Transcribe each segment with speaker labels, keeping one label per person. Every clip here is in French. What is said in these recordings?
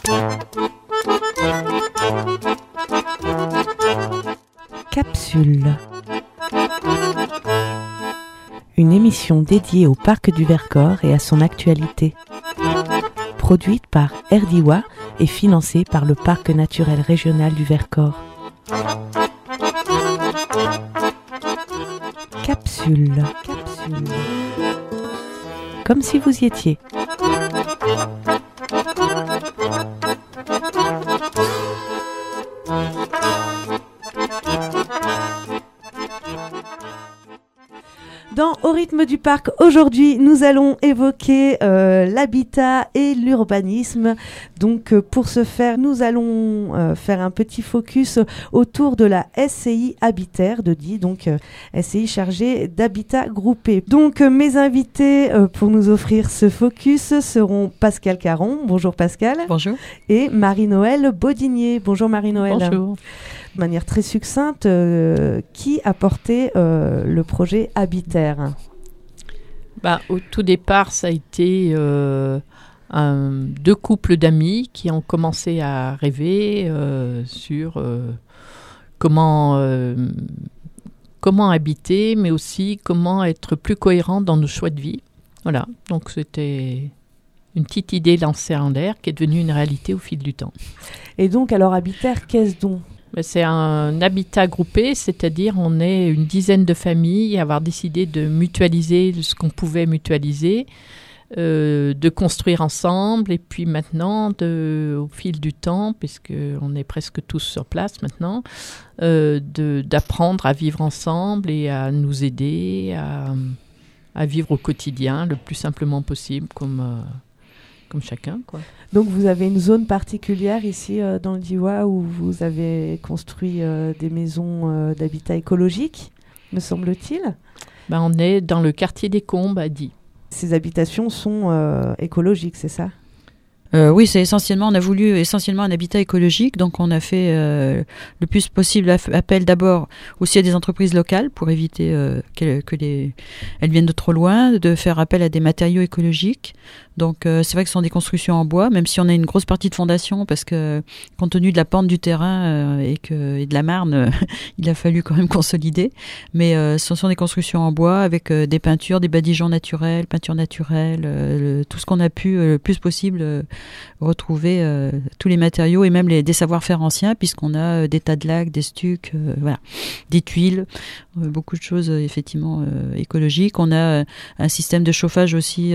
Speaker 1: Capsule. Une émission dédiée au parc du Vercors et à son actualité. Produite par RDIWA et financée par le Parc naturel régional du Vercors. Capsule. Comme si vous y étiez. Dans Au rythme du parc, aujourd'hui, nous allons évoquer l'habitat et l'urbanisme. Donc, pour ce faire, nous allons faire un petit focus autour de la SCI Habitaire de Die, donc SCI chargée d'habitat groupé. Donc, mes invités pour nous offrir ce focus seront Pascal Caron. Bonjour Pascal.
Speaker 2: Bonjour. Et
Speaker 1: Marie-Noëlle Baudinier. Bonjour Marie-Noëlle.
Speaker 2: Bonjour.
Speaker 1: De manière très succincte, qui a porté le projet Habitaire ?
Speaker 2: Au tout départ, ça a été deux couples d'amis qui ont commencé à rêver sur comment habiter, mais aussi comment être plus cohérent dans nos choix de vie. Voilà, donc c'était une petite idée lancée en l'air qui est devenue une réalité au fil du temps.
Speaker 1: Et donc, alors Habitaire, qu'est-ce donc ?
Speaker 2: C'est un habitat groupé, c'est-à-dire on est une dizaine de familles à avoir décidé de mutualiser ce qu'on pouvait mutualiser, de construire ensemble et puis maintenant, au fil du temps, puisqu'on est presque tous sur place maintenant, d'apprendre à vivre ensemble et à nous aider à vivre au quotidien le plus simplement possible comme chacun, quoi.
Speaker 1: Donc vous avez une zone particulière ici dans le Diois où vous avez construit des maisons d'habitat écologique, me semble-t-il.
Speaker 2: On est dans le quartier des Combes à Die.
Speaker 1: Ces habitations sont écologiques, c'est ça ?
Speaker 3: Oui, on a voulu essentiellement un habitat écologique, donc on a fait le plus possible appel d'abord aussi à des entreprises locales pour éviter qu'elles viennent de trop loin, de faire appel à des matériaux écologiques. Donc c'est vrai que ce sont des constructions en bois, même si on a une grosse partie de fondation, parce que compte tenu de la pente du terrain et de la marne, il a fallu quand même consolider. Mais ce sont des constructions en bois avec des peintures, des badigeons naturels, peintures naturelles, tout ce qu'on a pu le plus possible retrouver tous les matériaux et même des savoir-faire anciens, puisqu'on a des tas de laques, des stucs, voilà, des tuiles, beaucoup de choses effectivement écologiques. On a un système de chauffage aussi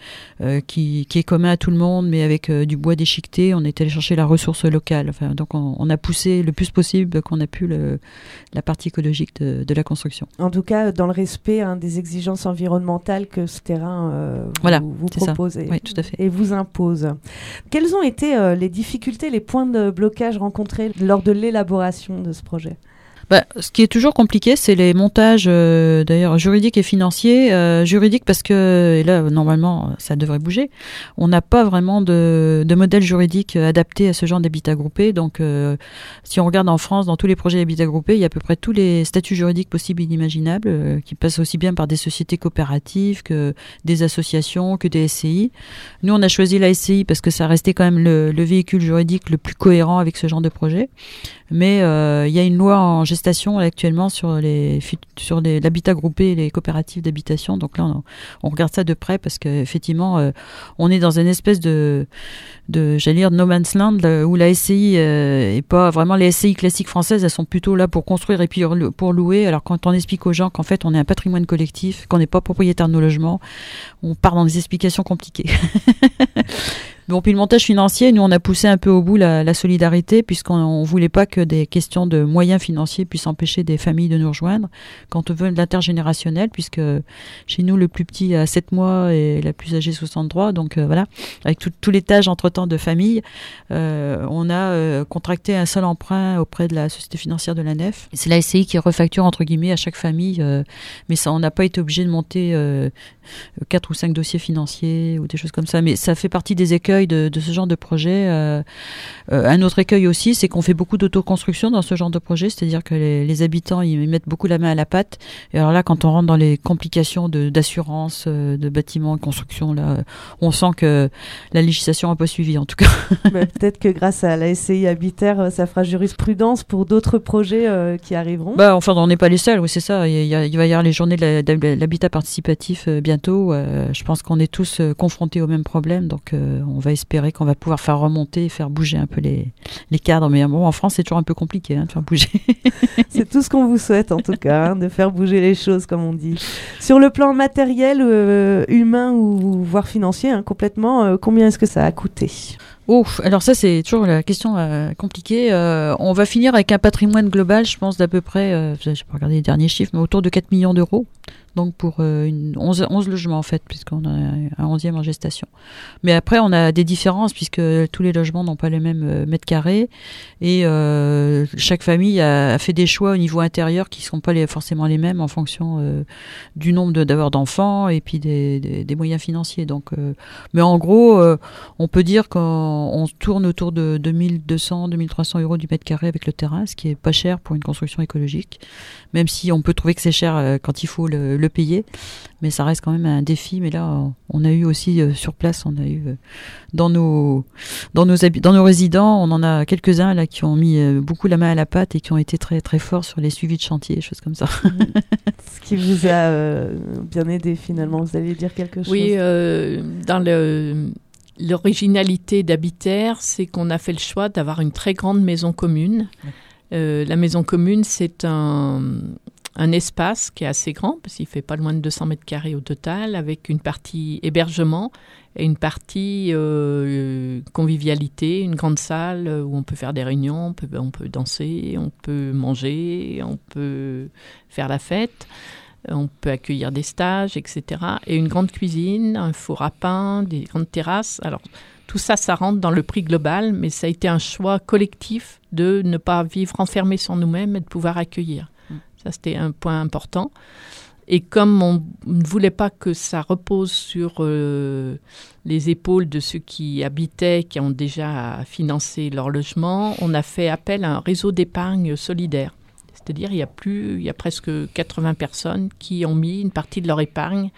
Speaker 3: qui est commun à tout le monde, mais avec du bois déchiqueté. On est allé chercher la ressource locale. Enfin, donc on a poussé le plus possible qu'on a pu la partie écologique de la construction.
Speaker 1: En tout cas, dans le respect des exigences environnementales que ce terrain vous propose
Speaker 3: oui, tout à fait.
Speaker 1: Et vous impose. Quelles ont été les difficultés, les points de blocage rencontrés lors de l'élaboration de ce projet ?
Speaker 3: Ce qui est toujours compliqué, c'est les montages d'ailleurs juridiques et financiers. Juridiques parce que, et là normalement ça devrait bouger, on n'a pas vraiment de modèle juridique adapté à ce genre d'habitat groupé. Donc si on regarde en France, dans tous les projets d'habitat groupé, il y a à peu près tous les statuts juridiques possibles et inimaginables qui passent aussi bien par des sociétés coopératives que des associations, que des SCI. Nous on a choisi la SCI parce que ça restait quand même le véhicule juridique le plus cohérent avec ce genre de projet. Mais il y a une loi en gestation actuellement sur l'habitat groupé et les coopératives d'habitation. Donc là, on regarde ça de près parce qu'effectivement, on est dans une espèce de no man's land où la SCI est pas vraiment les SCI classiques françaises. Elles sont plutôt là pour construire et puis pour louer. Alors quand on explique aux gens qu'en fait, on est un patrimoine collectif, qu'on n'est pas propriétaire de nos logements, on part dans des explications compliquées. Bon, puis le montage financier, nous on a poussé un peu au bout la solidarité, puisqu'on voulait pas que des questions de moyens financiers puissent empêcher des familles de nous rejoindre quand on veut de l'intergénérationnel, puisque chez nous le plus petit a 7 mois et la plus âgée 63, donc voilà, avec tous les tâches entre-temps de famille, on a contracté un seul emprunt auprès de la société financière de la Nef. C'est la SCI qui refacture entre guillemets à chaque famille, mais ça on n'a pas été obligé de monter 4 ou 5 dossiers financiers ou des choses comme ça. Mais ça fait partie des écueils de ce genre de projet. Un autre écueil aussi, c'est qu'on fait beaucoup d'autoconstruction dans ce genre de projet, c'est-à-dire que les habitants, ils mettent beaucoup la main à la pâte. Et alors là, quand on rentre dans les complications d'assurance, de bâtiments, de construction, là, on sent que la législation n'a pas suivi, en tout cas.
Speaker 1: Peut-être que grâce à la SCI Habitaire, ça fera jurisprudence pour d'autres projets qui arriveront.
Speaker 3: Enfin, on n'est pas les seuls, oui, c'est ça. Il va y avoir les journées de l'habitat participatif bientôt. Je pense qu'on est tous confrontés au même problème, donc on va espérer qu'on va pouvoir faire remonter et faire bouger un peu les cadres. Mais bon, en France, c'est toujours un peu compliqué de faire bouger.
Speaker 1: C'est tout ce qu'on vous souhaite, en tout cas, de faire bouger les choses, comme on dit. Sur le plan matériel, humain ou voire financier, complètement, combien est-ce que ça a coûté ?
Speaker 3: Alors ça, c'est toujours la question compliquée. On va finir avec un patrimoine global, je pense, d'à peu près, je n'ai pas regardé les derniers chiffres, mais autour de 4 millions d'euros. Donc pour 11 logements en fait, puisqu'on a un 11e en gestation. Mais après, on a des différences, puisque tous les logements n'ont pas les mêmes mètres carrés. Et chaque famille a fait des choix au niveau intérieur qui ne sont pas forcément les mêmes en fonction du nombre d'abord d'enfants et puis des moyens financiers. Donc, mais en gros, on peut dire qu'on tourne autour de 2200, 2300 euros du mètre carré avec le terrain, ce qui est pas cher pour une construction écologique, même si on peut trouver que c'est cher quand il faut le payer, mais ça reste quand même un défi. Mais là, on a eu aussi sur place, on a eu dans nos résidents, on en a quelques-uns là qui ont mis beaucoup la main à la pâte et qui ont été très très forts sur les suivis de chantier, choses comme ça.
Speaker 1: Ce qui vous a bien aidé finalement. Vous allez dire quelque chose ?
Speaker 2: Oui, dans l'originalité d'Habitaire, c'est qu'on a fait le choix d'avoir une très grande maison commune. La maison commune, c'est un espace qui est assez grand, parce qu'il fait pas loin de 200 mètres carrés au total, avec une partie hébergement et une partie convivialité, une grande salle où on peut faire des réunions, on peut danser, on peut manger, on peut faire la fête, on peut accueillir des stages, etc. Et une grande cuisine, un four à pain, des grandes terrasses. Alors, tout ça, ça rentre dans le prix global, mais ça a été un choix collectif de ne pas vivre enfermé sur nous-mêmes et de pouvoir accueillir. Ça, c'était un point important. Et comme on ne voulait pas que ça repose sur les épaules de ceux qui habitaient, qui ont déjà financé leur logement, on a fait appel à un réseau d'épargne solidaire. C'est-à-dire, il y a presque 80 personnes qui ont mis une partie de leur épargne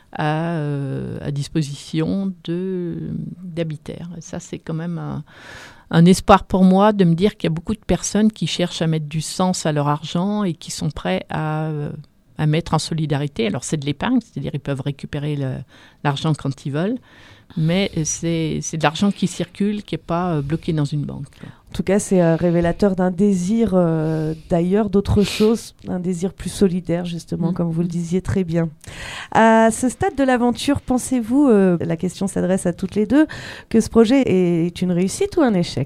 Speaker 2: à disposition d'Habitaire. Et ça, c'est quand même un espoir pour moi de me dire qu'il y a beaucoup de personnes qui cherchent à mettre du sens à leur argent et qui sont prêts à mettre en solidarité. Alors, c'est de l'épargne, c'est-à-dire ils peuvent récupérer l'argent quand ils veulent, mais c'est de l'argent qui circule, qui n'est pas bloqué dans une banque.
Speaker 1: En tout cas, c'est révélateur d'un désir d'ailleurs, d'autre chose, un désir plus solidaire, justement, comme vous le disiez très bien. À ce stade de l'aventure, pensez-vous, la question s'adresse à toutes les deux, que ce projet est une réussite ou un échec ?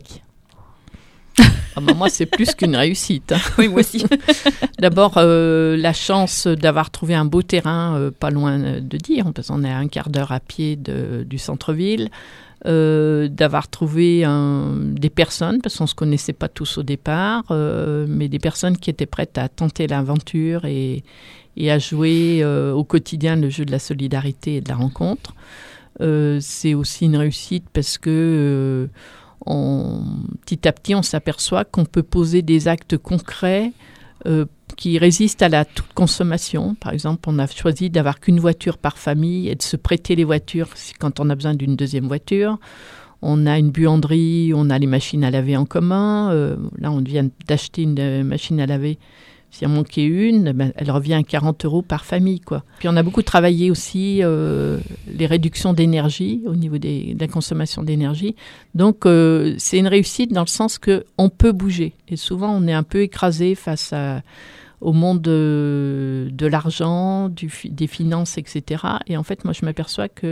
Speaker 2: Moi, c'est plus qu'une réussite.
Speaker 3: Oui, moi aussi.
Speaker 2: D'abord, la chance d'avoir trouvé un beau terrain, pas loin de dire, parce qu'on est à un quart d'heure à pied du centre-ville, d'avoir trouvé des personnes, parce qu'on ne se connaissait pas tous au départ, mais des personnes qui étaient prêtes à tenter l'aventure et à jouer au quotidien le jeu de la solidarité et de la rencontre. C'est aussi une réussite parce que petit à petit, on s'aperçoit qu'on peut poser des actes concrets qui résistent à la toute consommation. Par exemple, on a choisi d'avoir qu'une voiture par famille et de se prêter les voitures quand on a besoin d'une deuxième voiture. On a une buanderie, on a les machines à laver en commun. Là, on vient d'acheter une machine à laver. S'il en manquait une, elle revient à 40 € par famille, quoi. Puis on a beaucoup travaillé aussi les réductions d'énergie au niveau de la consommation d'énergie. Donc c'est une réussite dans le sens qu'on peut bouger. Et souvent on est un peu écrasé face au monde de l'argent, des finances, etc. Et en fait, moi je m'aperçois que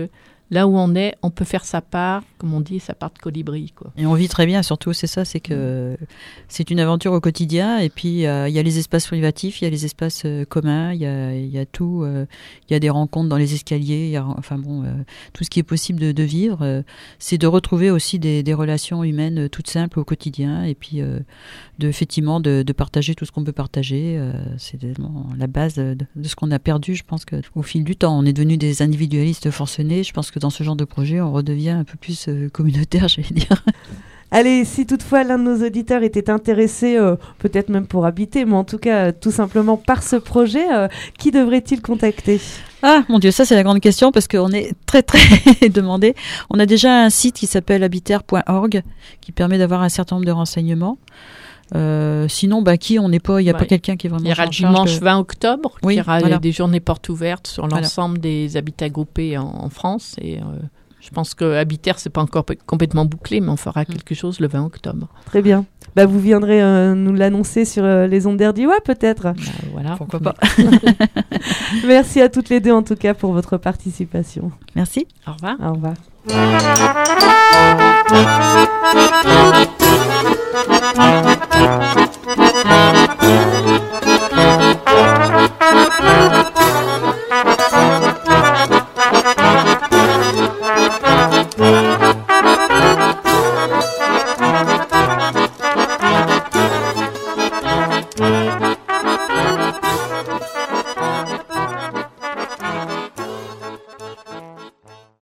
Speaker 2: là où on est, on peut faire sa part, comme on dit, sa part de colibri, quoi.
Speaker 3: Et on vit très bien, surtout, c'est ça, c'est que c'est une aventure au quotidien. Et puis, il y a les espaces privatifs, il y a les espaces communs, il y a tout. Il y a des rencontres dans les escaliers, tout ce qui est possible de vivre. C'est de retrouver aussi des relations humaines toutes simples au quotidien. Et puis, effectivement, de partager tout ce qu'on peut partager. C'est vraiment la base de ce qu'on a perdu. Je pense qu'au fil du temps, on est devenus des individualistes forcenés. Je pense que dans ce genre de projet, on redevient un peu plus communautaire, j'allais dire.
Speaker 1: Allez, si toutefois l'un de nos auditeurs était intéressé, peut-être même pour habiter, mais en tout cas tout simplement par ce projet, qui devrait-il contacter ?
Speaker 3: Ah, mon Dieu, ça c'est la grande question parce qu'on est très très demandé. On a déjà un site qui s'appelle habiter.org qui permet d'avoir un certain nombre de renseignements. Sinon, qui on n'est pas, il n'y a pas quelqu'un qui est vraiment.
Speaker 2: Il y aura le dimanche 20 octobre,
Speaker 3: oui,
Speaker 2: il y aura des journées portes ouvertes sur l'ensemble des habitats groupés en France. Et je pense que Habiter, c'est pas encore complètement bouclé, mais on fera quelque chose le 20 octobre.
Speaker 1: Très bien. Vous viendrez nous l'annoncer sur les ondes d'RDIWA, peut-être.
Speaker 2: Voilà.
Speaker 3: Pourquoi pas.
Speaker 1: Merci à toutes les deux, en tout cas, pour votre participation.
Speaker 3: Merci.
Speaker 2: Au revoir.
Speaker 1: Au revoir.